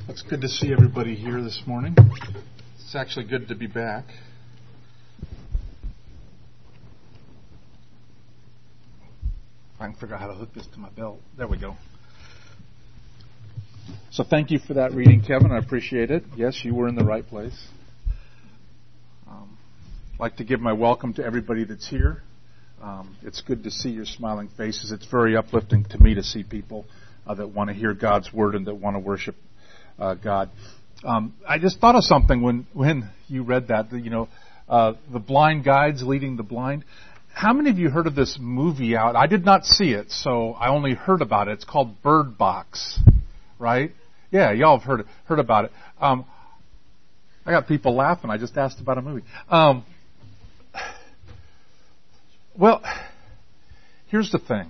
It's good to see everybody here this morning. It's actually good to be back. If I can figure out how to hook this to my belt. There we go. So thank you for that reading, Kevin. I appreciate it. Yes, you were in the right place. I'd like to give my welcome to everybody that's here. It's good to see your smiling faces. It's very uplifting to me to see people that want to hear God's Word and that want to worship God. I just thought of something when you read that, the blind guides leading the blind. How many of you heard of this movie out? I did not see it, so I only heard about it. It's called Bird Box, right? Yeah, y'all have heard about it. I got people laughing. I just asked about a movie. Well, here's the thing.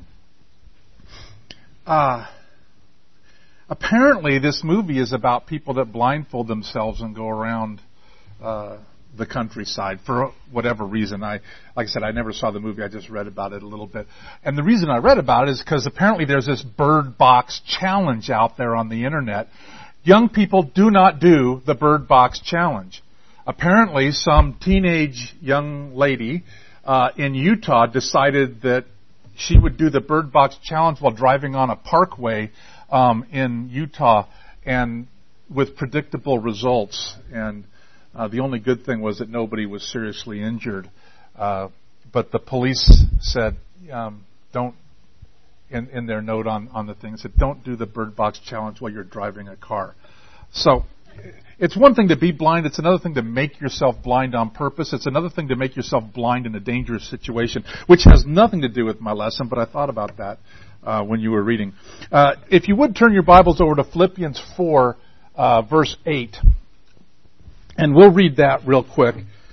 Apparently, this movie is about people that blindfold themselves and go around the countryside for whatever reason. Like I said, I never saw the movie. I just read about it a little bit. And the reason I read about it is because apparently there's this Bird Box challenge out there on the internet. Young people do not do the Bird Box challenge. Apparently, some teenage young lady in Utah decided that she would do the Bird Box challenge while driving on a parkway in Utah, and with predictable results. And the only good thing was that nobody was seriously injured. But the police said, don't, in their note on the thing, said, don't do the Bird Box challenge while you're driving a car. So it's one thing to be blind. It's another thing to make yourself blind on purpose. It's another thing to make yourself blind in a dangerous situation, which has nothing to do with my lesson, but I thought about that when you were reading. If you would turn your Bibles over to Philippians 4, verse 8, and we'll read that real quick.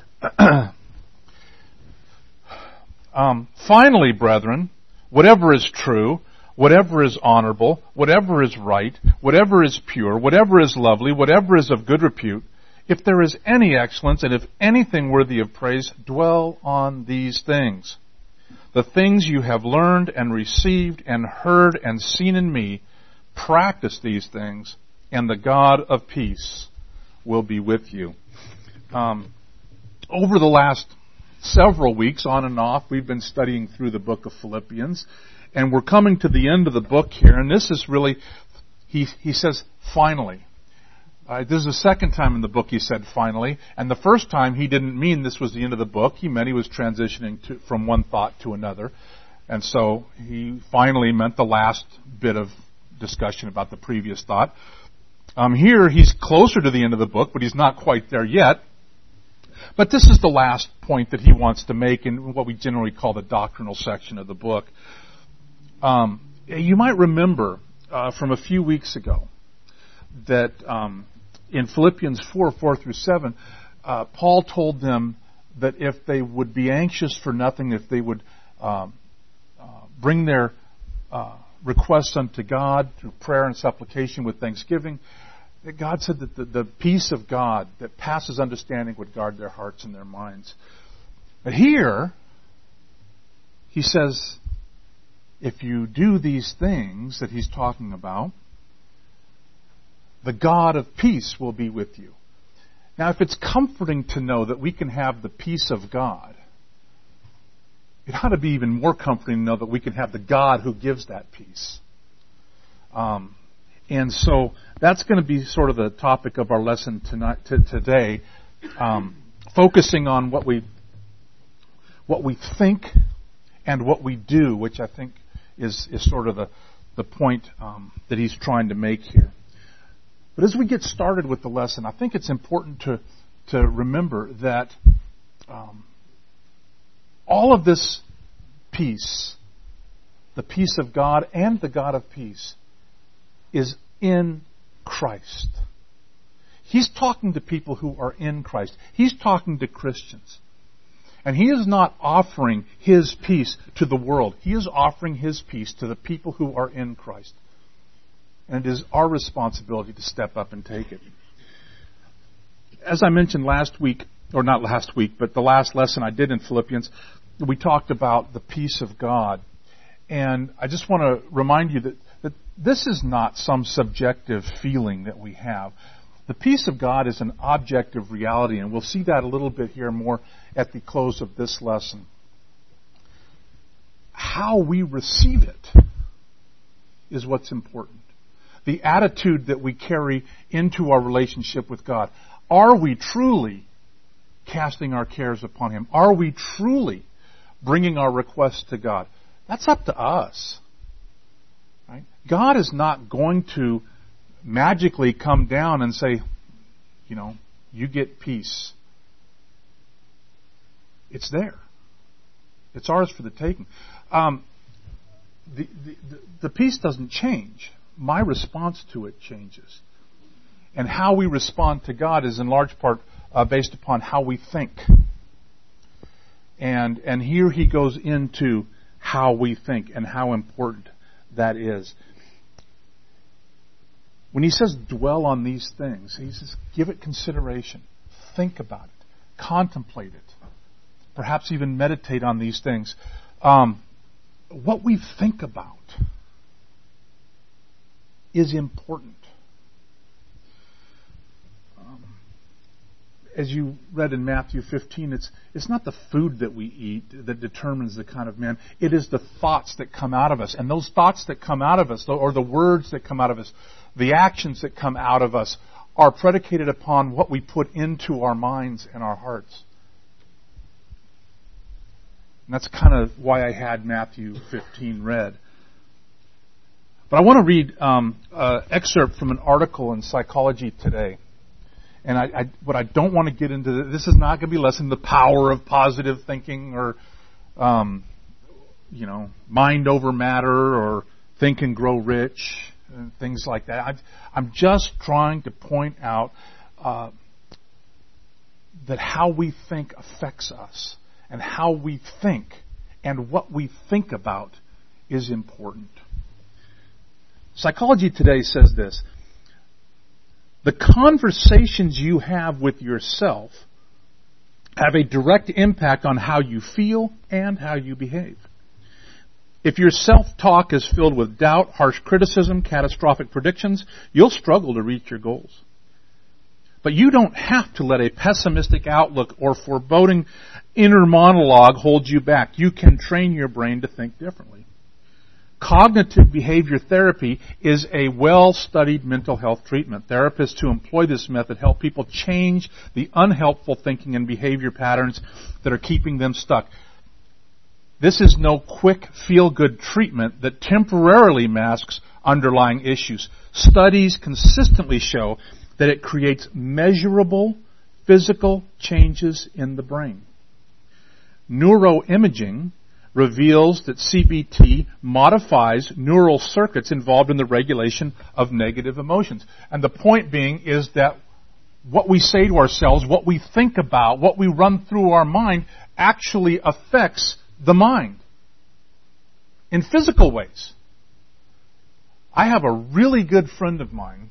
Finally, brethren, whatever is true, whatever is honorable, whatever is right, whatever is pure, whatever is lovely, whatever is of good repute, if there is any excellence and if anything worthy of praise, dwell on these things. The things you have learned and received and heard and seen in me, practice these things, and the God of peace will be with you. Over the last several weeks, on and off, we've been studying through the book of Philippians, and we're coming to the end of the book here, and this is really, he says, finally. This is the second time in the book he said finally, and the first time he didn't mean this was the end of the book. He meant he was transitioning from one thought to another, and so he finally meant the last bit of discussion about the previous thought. Here he's closer to the end of the book, but he's not quite there yet. But this is the last point that he wants to make in what we generally call the doctrinal section of the book. You might remember from a few weeks ago that in Philippians 4 through 7, Paul told them that if they would be anxious for nothing, if they would bring their requests unto God through prayer and supplication with thanksgiving, that God said that the peace of God that passes understanding would guard their hearts and their minds. But here, he says, if you do these things that he's talking about, the God of peace will be with you. Now, if it's comforting to know that we can have the peace of God, it ought to be even more comforting to know that we can have the God who gives that peace. And so that's going to be sort of the topic of our lesson today, focusing on what we think and what we do, which I think is sort of the point that he's trying to make here. But as we get started with the lesson, I think it's important to remember that all of this peace, the peace of God and the God of peace, is in Christ. He's talking to people who are in Christ. He's talking to Christians. And he is not offering his peace to the world. He is offering his peace to the people who are in Christ. And it is our responsibility to step up and take it. As I mentioned last week, or not last week, but the last lesson I did in Philippians, we talked about the peace of God. And I just want to remind you that that this is not some subjective feeling that we have. The peace of God is an objective reality, and we'll see that a little bit here more at the close of this lesson. How we receive it is what's important. The attitude that we carry into our relationship with God. Are we truly casting our cares upon Him? Are we truly bringing our requests to God? That's up to us. Right? God is not going to magically come down and say, you get peace. It's there. It's ours for the taking. The peace doesn't change. My response to it changes. And how we respond to God is in large part based upon how we think. And here he goes into how we think and how important that is. When he says dwell on these things, he says give it consideration. Think about it. Contemplate it. Perhaps even meditate on these things. What we think about is important. As you read in Matthew 15, it's not the food that we eat that determines the kind of man. It is the thoughts that come out of us. And those thoughts that come out of us, or the words that come out of us, the actions that come out of us, are predicated upon what we put into our minds and our hearts. And that's kind of why I had Matthew 15 read. But I want to read an excerpt from an article in Psychology Today. And what I don't want to get into, this is not going to be lesson the power of positive thinking or, mind over matter or think and grow rich and things like that. I'm just trying to point out that how we think affects us, and how we think and what we think about is important. Psychology Today says this: the conversations you have with yourself have a direct impact on how you feel and how you behave. If your self-talk is filled with doubt, harsh criticism, catastrophic predictions, you'll struggle to reach your goals. But you don't have to let a pessimistic outlook or foreboding inner monologue hold you back. You can train your brain to think differently. Cognitive behavior therapy is a well-studied mental health treatment. Therapists who employ this method help people change the unhelpful thinking and behavior patterns that are keeping them stuck. This is no quick, feel-good treatment that temporarily masks underlying issues. Studies consistently show that it creates measurable physical changes in the brain. Neuroimaging reveals that CBT modifies neural circuits involved in the regulation of negative emotions. And the point being is that what we say to ourselves, what we think about, what we run through our mind actually affects the mind in physical ways. I have a really good friend of mine.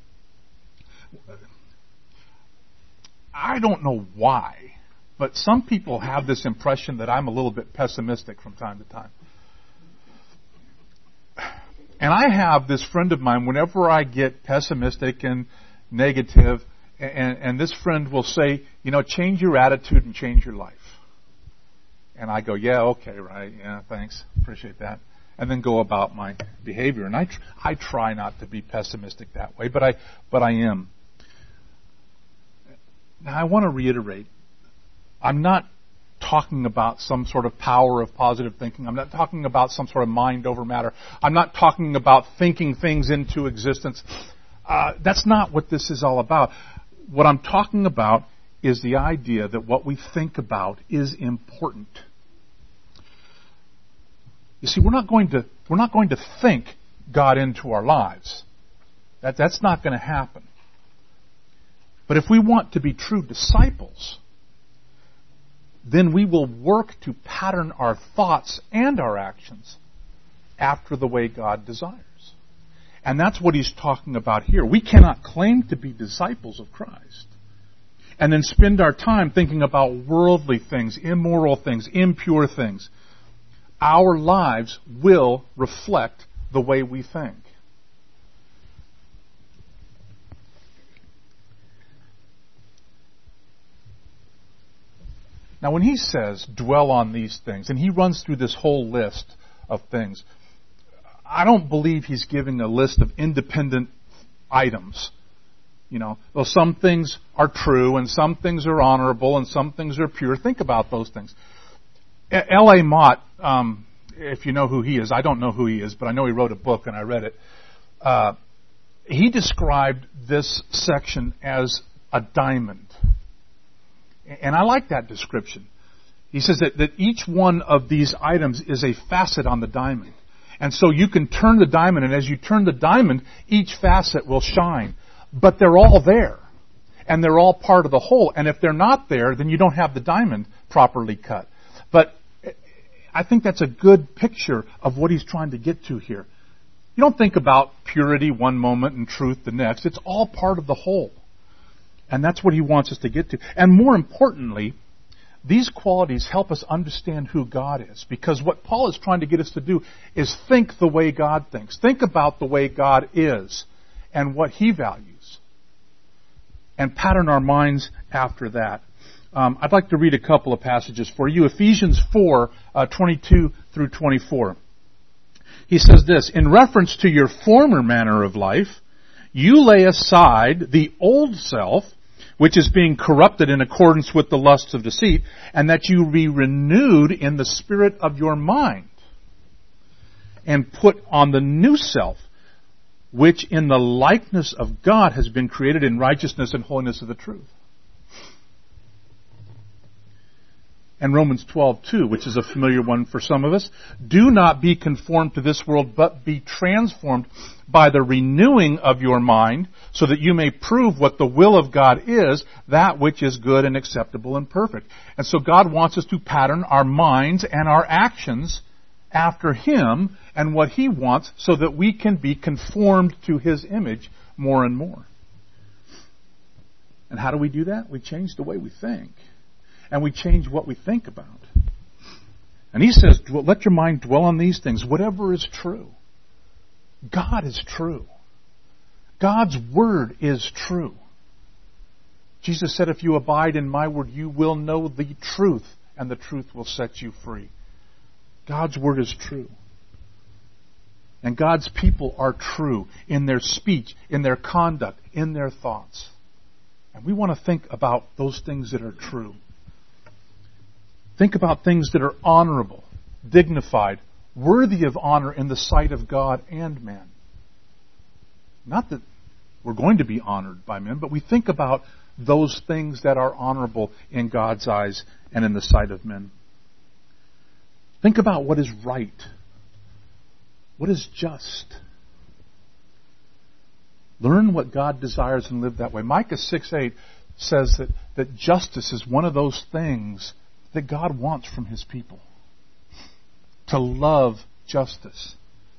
I don't know why, but some people have this impression that I'm a little bit pessimistic from time to time. And I have this friend of mine, whenever I get pessimistic and negative, and this friend will say, change your attitude and change your life. And I go, yeah, okay, right, yeah, thanks, appreciate that. And then go about my behavior. And I try not to be pessimistic that way, but I am. Now, I want to reiterate, I'm not talking about some sort of power of positive thinking. I'm not talking about some sort of mind over matter. I'm not talking about thinking things into existence. That's not what this is all about. What I'm talking about is the idea that what we think about is important. You see, we're not going to think God into our lives. That's not going to happen. But if we want to be true disciples, then we will work to pattern our thoughts and our actions after the way God desires. And that's what he's talking about here. We cannot claim to be disciples of Christ and then spend our time thinking about worldly things, immoral things, impure things. Our lives will reflect the way we think. Now, when he says, dwell on these things, and he runs through this whole list of things, I don't believe he's giving a list of independent items. Though some things are true, and some things are honorable, and some things are pure. Think about those things. L.A. Mott, if you know who he is, I don't know who he is, but I know he wrote a book, and I read it. He described this section as a diamond. And I like that description. He says that each one of these items is a facet on the diamond. And so you can turn the diamond, and as you turn the diamond, each facet will shine. But they're all there. And they're all part of the whole. And if they're not there, then you don't have the diamond properly cut. But I think that's a good picture of what he's trying to get to here. You don't think about purity one moment and truth the next. It's all part of the whole. And that's what he wants us to get to. And more importantly, these qualities help us understand who God is. Because what Paul is trying to get us to do is think the way God thinks. Think about the way God is and what he values. And pattern our minds after that. I'd like to read a couple of passages for you. Ephesians 4, 22 through 24. He says this, in reference to your former manner of life, you lay aside the old self, which is being corrupted in accordance with the lusts of deceit, and that you be renewed in the spirit of your mind, and put on the new self, which in the likeness of God has been created in righteousness and holiness of the truth. And Romans 12:2, which is a familiar one for some of us. Do not be conformed to this world, but be transformed by the renewing of your mind, so that you may prove what the will of God is, that which is good and acceptable and perfect. And so God wants us to pattern our minds and our actions after Him and what He wants, so that we can be conformed to His image more and more. And how do we do that? We change the way we think. And we change what we think about. And he says, let your mind dwell on these things, whatever is true. God is true. God's word is true. Jesus said, if you abide in my word, you will know the truth, and the truth will set you free. God's word is true. And God's people are true in their speech, in their conduct, in their thoughts. And we want to think about those things that are true. Think about things that are honorable, dignified, worthy of honor in the sight of God and man. Not that we're going to be honored by men, but we think about those things that are honorable in God's eyes and in the sight of men. Think about what is right, what is just. Learn what God desires and live that way. Micah 6:8 says that justice is one of those things that God wants from His people. To love justice.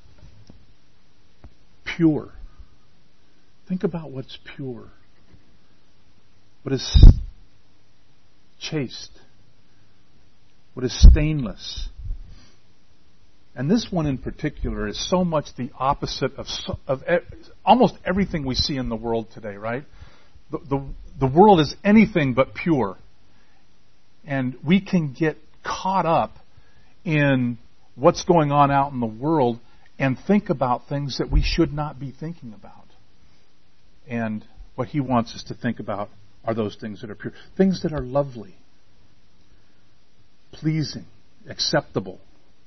Pure. Think about what's pure. What is chaste. What is stainless. And this one in particular is so much the opposite of almost everything we see in the world today, right? The world is anything but pure. And we can get caught up in what's going on out in the world and think about things that we should not be thinking about. And what He wants us to think about are those things that are pure. Things that are lovely, pleasing, acceptable.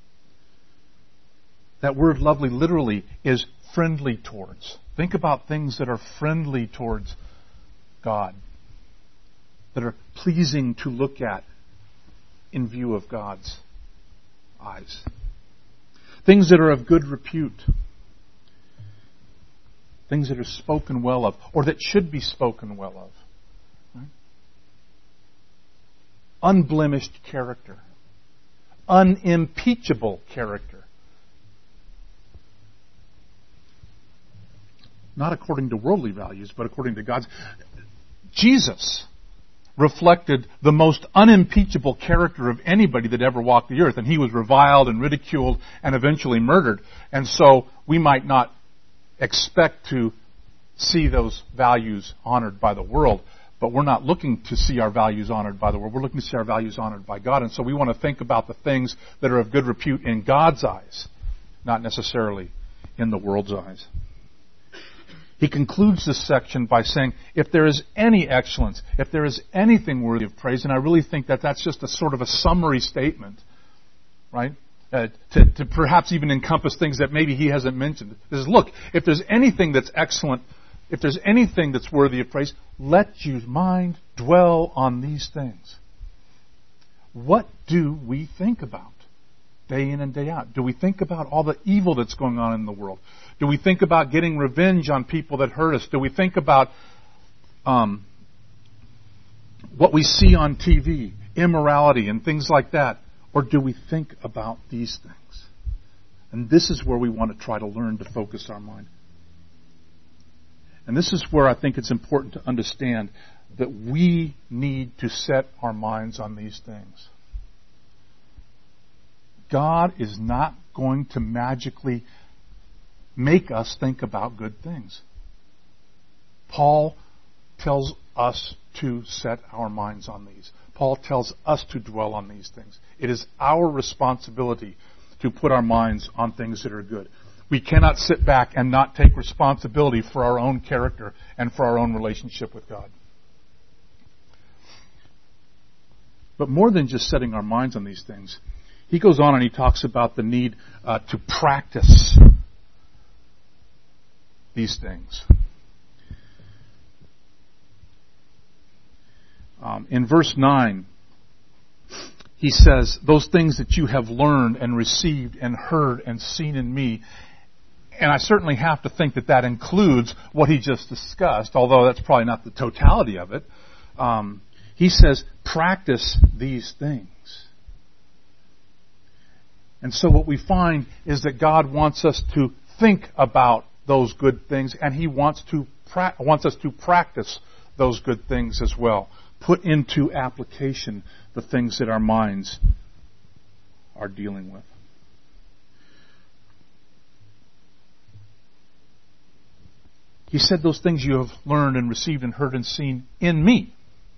That word lovely literally is friendly towards. Think about things that are friendly towards God. That are pleasing to look at in view of God's eyes. Things that are of good repute. Things that are spoken well of, or that should be spoken well of. Right? Unblemished character. Unimpeachable character. Not according to worldly values, but according to God's. Jesus reflected the most unimpeachable character of anybody that ever walked the earth. And He was reviled and ridiculed and eventually murdered. And so we might not expect to see those values honored by the world. But we're not looking to see our values honored by the world. We're looking to see our values honored by God. And so we want to think about the things that are of good repute in God's eyes, not necessarily in the world's eyes. He concludes this section by saying, if there is any excellence, if there is anything worthy of praise, and I really think that that's just a sort of a summary statement, right? To perhaps even encompass things that maybe he hasn't mentioned. This is, look, if there's anything that's excellent, if there's anything that's worthy of praise, let your mind dwell on these things. What do we think about day in and day out? Do we think about all the evil that's going on in the world? Do we think about getting revenge on people that hurt us? Do we think about what we see on TV, immorality and things like that? Or do we think about these things? And this is where we want to try to learn to focus our mind. And this is where I think it's important to understand that we need to set our minds on these things. God is not going to magically make us think about good things. Paul tells us to set our minds on these. Paul tells us to dwell on these things. It is our responsibility to put our minds on things that are good. We cannot sit back and not take responsibility for our own character and for our own relationship with God. But more than just setting our minds on these things, he goes on and he talks about the need to practice these things. In verse 9, he says, those things that you have learned and received and heard and seen in me. And I certainly have to think that that includes what he just discussed, although that's probably not the totality of it. He says, practice these things. And so what we find is that God wants us to think about those good things, and he wants us to practice those good things as well. Put into application the things that our minds are dealing with. He said those things you have learned and received and heard and seen in me.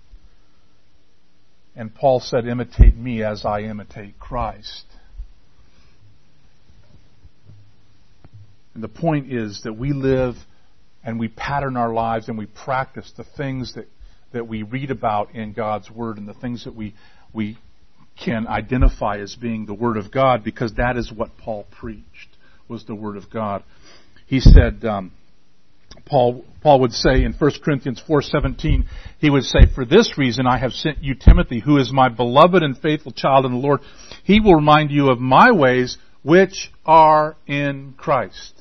And Paul said, imitate me as I imitate Christ. And the point is that we live and we pattern our lives and we practice the things that we read about in God's Word and the things that we can identify as being the Word of God, because that is what Paul preached, was the Word of God. He said, Paul would say in 1 Corinthians 4:17, he would say, for this reason I have sent you Timothy, who is my beloved and faithful child in the Lord. He will remind you of my ways which are in Christ,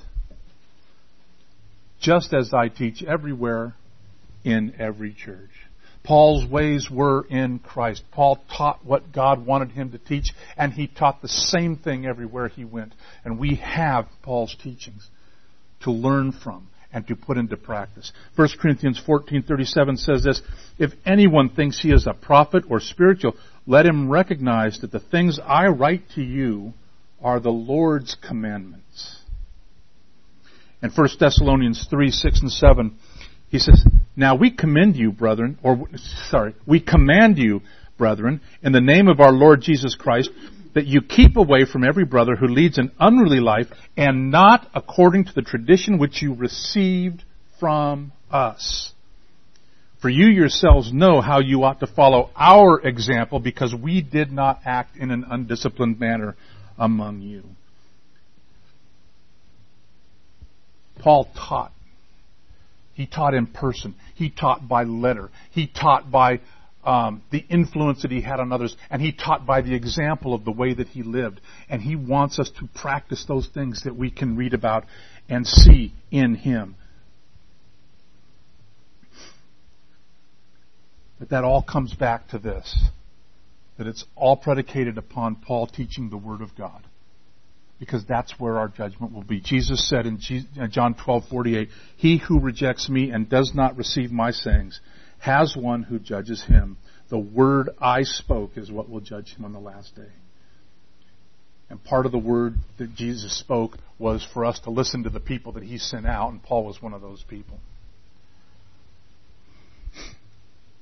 just as I teach everywhere in every church. Paul's ways were in Christ. Paul taught what God wanted him to teach, and he taught the same thing everywhere he went. And we have Paul's teachings to learn from and to put into practice. 1 Corinthians 14:37 says this, if anyone thinks he is a prophet or spiritual, let him recognize that the things I write to you are the Lord's commandments. In 1 Thessalonians 3:6 and 7, he says, now we command you, brethren, in the name of our Lord Jesus Christ, that you keep away from every brother who leads an unruly life and not according to the tradition which you received from us. For you yourselves know how you ought to follow our example, because we did not act in an undisciplined manner among you. Paul taught. He taught in person. He taught by letter. He taught by the influence that he had on others. And he taught by the example of the way that he lived. And he wants us to practice those things that we can read about and see in him. But that all comes back to this, that it's all predicated upon Paul teaching the Word of God. Because that's where our judgment will be. Jesus said in John 12:48, he who rejects me and does not receive my sayings has one who judges him. The word I spoke is what will judge him on the last day. And part of the word that Jesus spoke was for us to listen to the people that he sent out, and Paul was one of those people.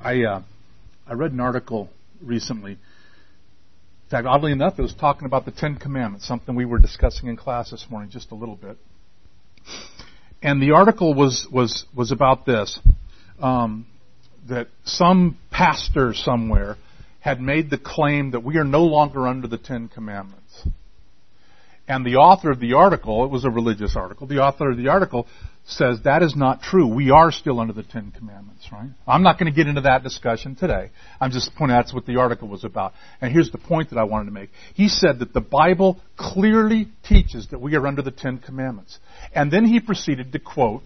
I read an article recently. In fact, oddly enough, it was talking about the Ten Commandments, something we were discussing in class this morning just a little bit. And the article was about this, that some pastor somewhere had made the claim that we are no longer under the Ten Commandments. And the author of the article, it was a religious article, the author of the article says that is not true. We are still under the Ten Commandments, right? I'm not going to get into that discussion today. I'm just pointing out that's what the article was about. And here's the point that I wanted to make. He said that the Bible clearly teaches that we are under the Ten Commandments. And then he proceeded to quote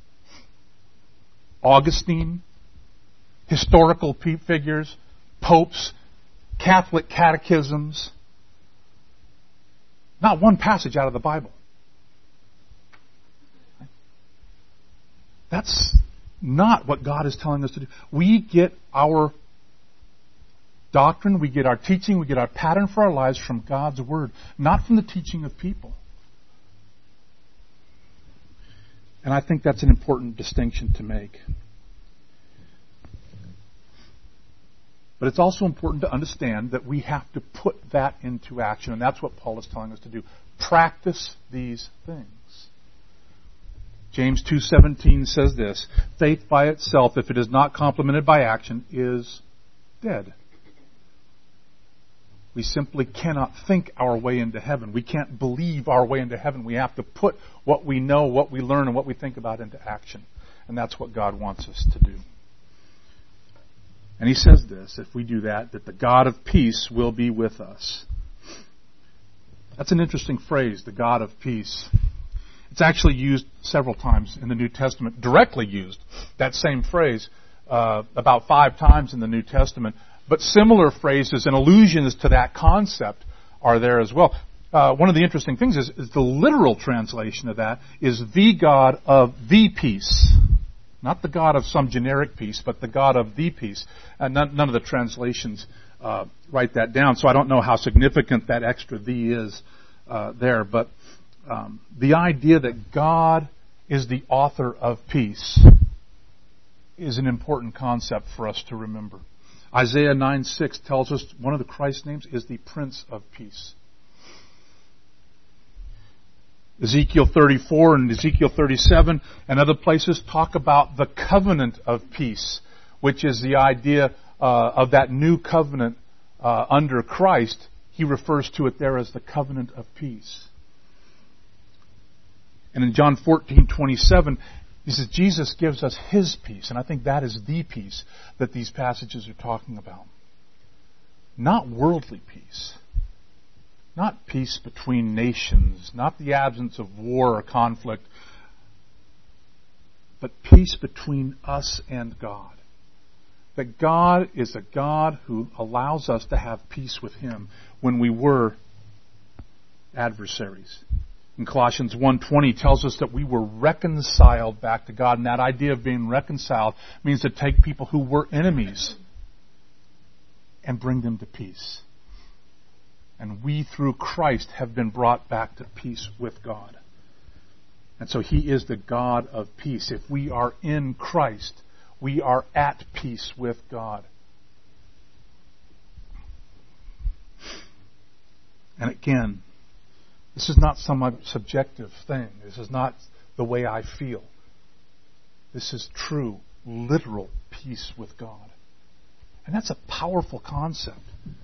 Augustine, historical figures, popes, Catholic catechisms. Not one passage out of the Bible. That's not what God is telling us to do. We get our doctrine, we get our teaching, we get our pattern for our lives from God's Word, not from the teaching of people. And I think that's an important distinction to make. But it's also important to understand that we have to put that into action, and that's what Paul is telling us to do. Practice these things. James 2:17 says this, faith by itself, if it is not complemented by action, is dead. We simply cannot think our way into heaven. We can't believe our way into heaven. We have to put what we know, what we learn, and what we think about into action. And that's what God wants us to do. And he says this, if we do that the God of peace will be with us. That's an interesting phrase, the God of peace. It's actually used several times in the New Testament, directly used, that same phrase, about 5 times in the New Testament. But similar phrases and allusions to that concept are there as well. One of the interesting things is the literal translation of that is the God of the peace. Not the God of some generic peace, but the God of the peace. And none of the translations write that down, so I don't know how significant that extra "the" is there. But the idea that God is the author of peace is an important concept for us to remember. Isaiah 9:6 tells us one of the Christ names is the Prince of Peace. Ezekiel 34 and Ezekiel 37 and other places talk about the covenant of peace, which is the idea of that new covenant under Christ. He refers to it there as the covenant of peace. And in John 14:27, he says Jesus gives us His peace, and I think that is the peace that these passages are talking about. Not worldly peace. Not peace between nations, not the absence of war or conflict, but peace between us and God. That God is a God who allows us to have peace with Him when we were adversaries. In Colossians 1:20 tells us that we were reconciled back to God, and that idea of being reconciled means to take people who were enemies and bring them to peace. And we, through Christ, have been brought back to peace with God. And so He is the God of peace. If we are in Christ, we are at peace with God. And again, this is not some subjective thing. This is not the way I feel. This is true, literal peace with God. And that's a powerful concept.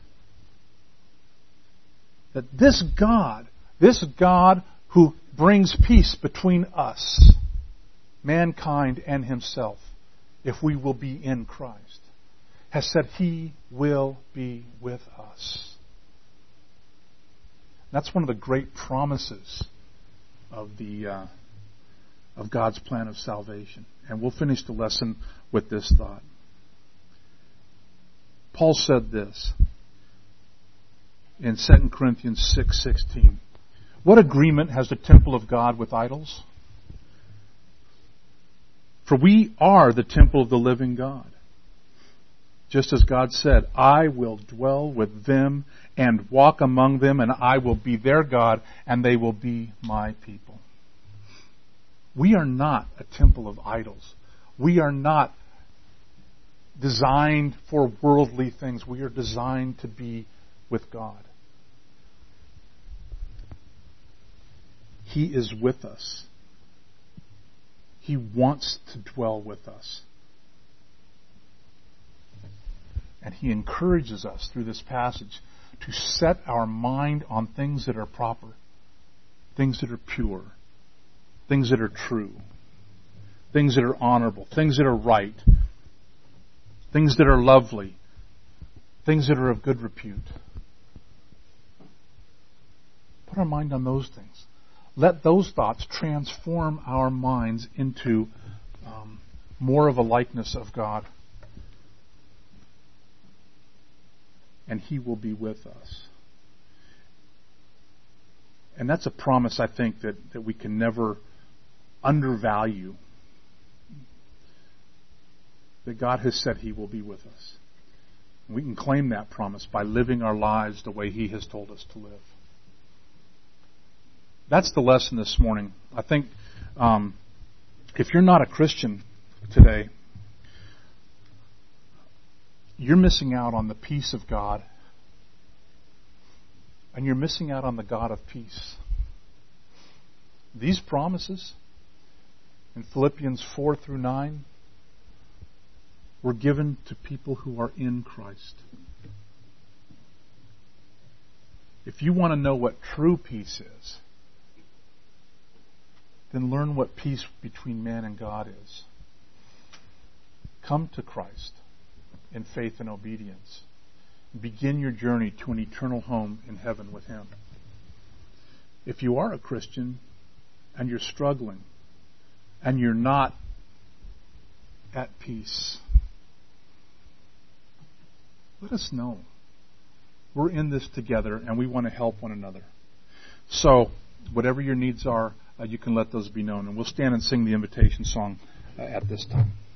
That this God who brings peace between us, mankind and Himself, if we will be in Christ, has said He will be with us. That's one of the great promises of God's plan of salvation. And we'll finish the lesson with this thought. Paul said this in 2 Corinthians 6:16. What agreement has the temple of God with idols? For we are the temple of the living God. Just as God said, I will dwell with them and walk among them, and I will be their God, and they will be my people. We are not a temple of idols. We are not designed for worldly things. We are designed to be with God. He is with us. He wants to dwell with us. And He encourages us through this passage to set our mind on things that are proper, things that are pure, things that are true, things that are honorable, things that are right, things that are lovely, things that are of good repute. Put our mind on those things. Let those thoughts transform our minds into more of a likeness of God. And He will be with us. And that's a promise, I think, that we can never undervalue. That God has said He will be with us. We can claim that promise by living our lives the way He has told us to live. That's the lesson this morning. I think if you're not a Christian today, you're missing out on the peace of God, and you're missing out on the God of peace. These promises in Philippians 4 through 9 were given to people who are in Christ. If you want to know what true peace is, then learn what peace between man and God is. Come to Christ in faith and obedience. Begin your journey to an eternal home in heaven with Him. If you are a Christian and you're struggling and you're not at peace, let us know. We're in this together and we want to help one another. So, whatever your needs are, you can let those be known. And we'll stand and sing the invitation song at this time.